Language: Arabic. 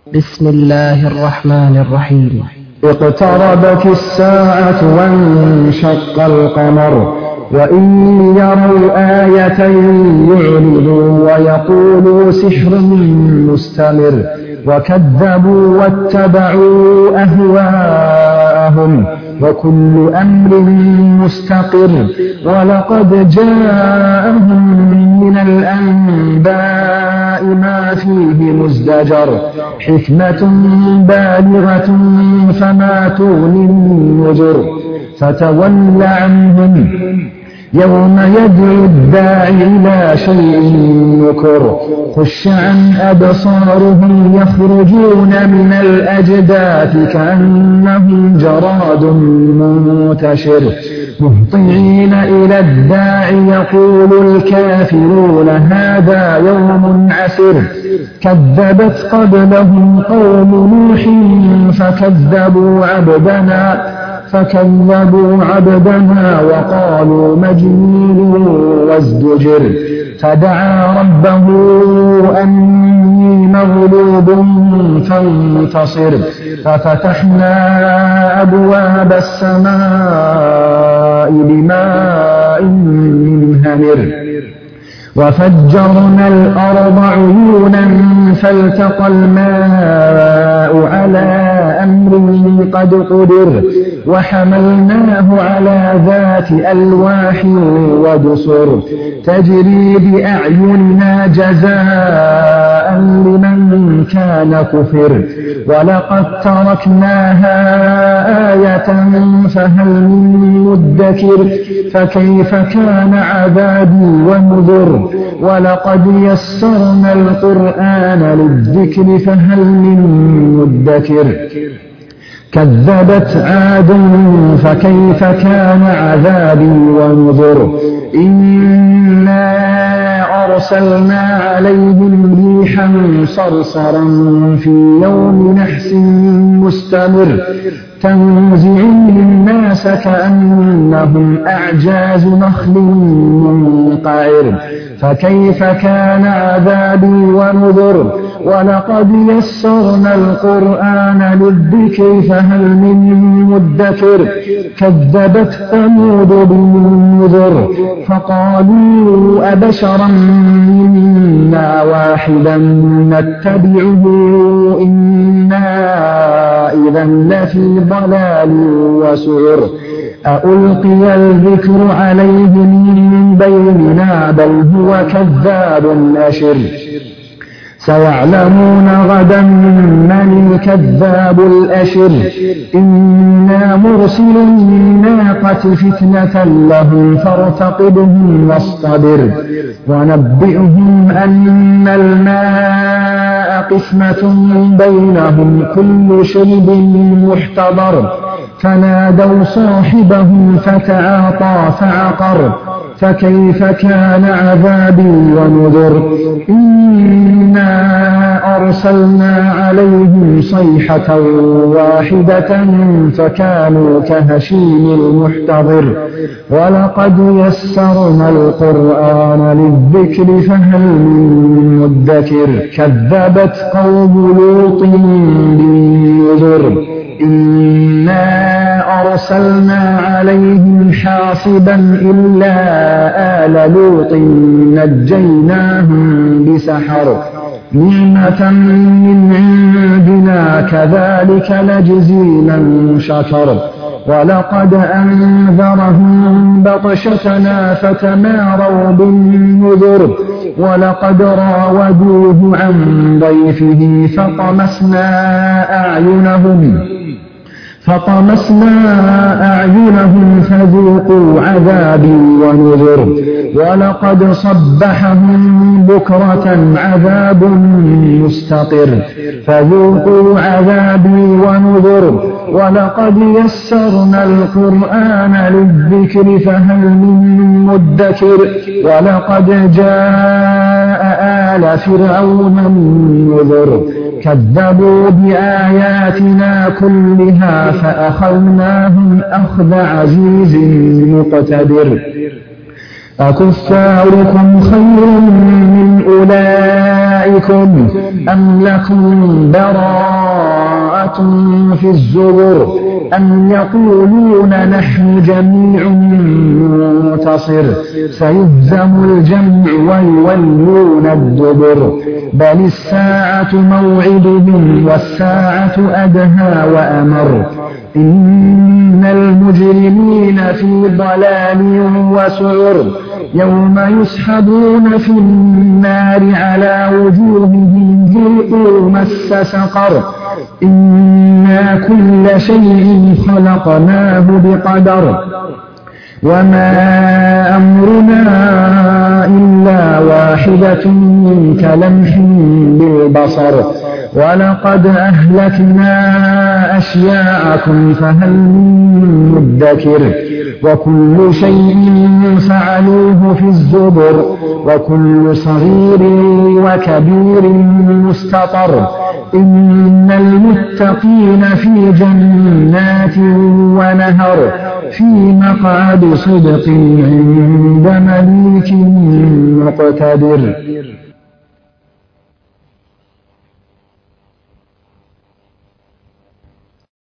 بسم الله الرحمن الرحيم. اقتربت الساعة وانشق القمر وإن يروا آية يعرضوا ويقولوا سحر مستمر وكذبوا واتبعوا أهواءهم وكل أمر مستقر ولقد جاءهم من الأنباء ما فيه مزدجر حكمة بالغة فما تغني النذر فتول عنهم يوم يدعو الداعي إلى شيء نكر خش عن أبصارهم يخرجون من الأجداث كأنهم جراد منتشر مهطعين إلى الداعي يقول الكافرون هذا يوم عسر كذبت قبلهم قوم نوح فكذبوا عبدنا وقالوا مجنون وازدجر فدعا ربه أني مغلوب فانتصر ففتحنا أبواب السماء بماء منهمر وفجرنا الأرض عيونا فالتقى الماء على أمر قد قدر وحملناه على ذات ألواح ودسر تجري بأعيننا جزاء لمن كان كفر ولقد تركناها آية فهل من مدكر فكيف كان عذابي ونذر ولقد يسرنا القرآن للذكر فهل من مدكر كذبت عاد فكيف كان عذابي ونذر إنا أرسلنا عليهم ريحا صرصرا في يوم نحس مستمر تنزع الناس كأنهم أعجاز نخل منقعر فكيف كان عذابي ونذر ولقد يسرنا القرآن للذكر فهل من مدكر كذبت ثمود بالنذر فقالوا أبشرا منا واحدا نتبعه إنا إذا لفي ضلال وسعر ألقي الذكر عليه من بيننا بل هو كذاب أشر سيعلمون غدا من الكذاب الأشر إنا مرسل الناقة فتنة لهم فارتقبهم واصطبر ونبئهم أن الماء قسمة بينهم كل شرب محتضر فنادوا صاحبهم فتعاطى فعقر فكيف كان عذابي ونذر إنا أرسلنا عليهم صيحة واحدة فكانوا كهشيم المحتضر ولقد يسرنا القرآن للذكر فهل من مدكر كذبت قوم لوط بالنذر إنا أرسلنا عليهم حاصبا إلا آل لوط نجيناهم بسحر نعمة من عندنا كذلك نجزي من شكر ولقد أنذرهم بطشتنا فتماروا بالنذر ولقد راودوه عن ضيفه فطمسنا أعينهم فذوقوا عذابي ونذر ولقد صبحهم بكرة عذاب مستقر فذوقوا عذابي ونذر ولقد يسرنا القرآن للذكر فهل من مدكر ولقد جاء آل فرعون النذر كذبوا بآياتنا كلها فأخذناهم أخذ عزيز مقتدر أكفاركم خير من أولئكم أم لكم براءة في الزبر أم يقولون نحن جميع منتصر سيهزم الجمع ويولون الدبر بل الساعة موعدهم والساعة أدهى وأمر إن المجرمين في ضلال وسعر يوم يسحبون في النار على وجوههم ذوقوا مس سقر إنا كل شيء خلقناه بقدر وما أمرنا إلا واحدة كلمح بالبصر ولقد أهلكنا أشياءكم فهل من مدكر وكل شيء فعلوه في الزبر وكل صغير وكبير مستطر إن المتقين في جنات ونهر في مقعد صدق عند مليك مقتدر.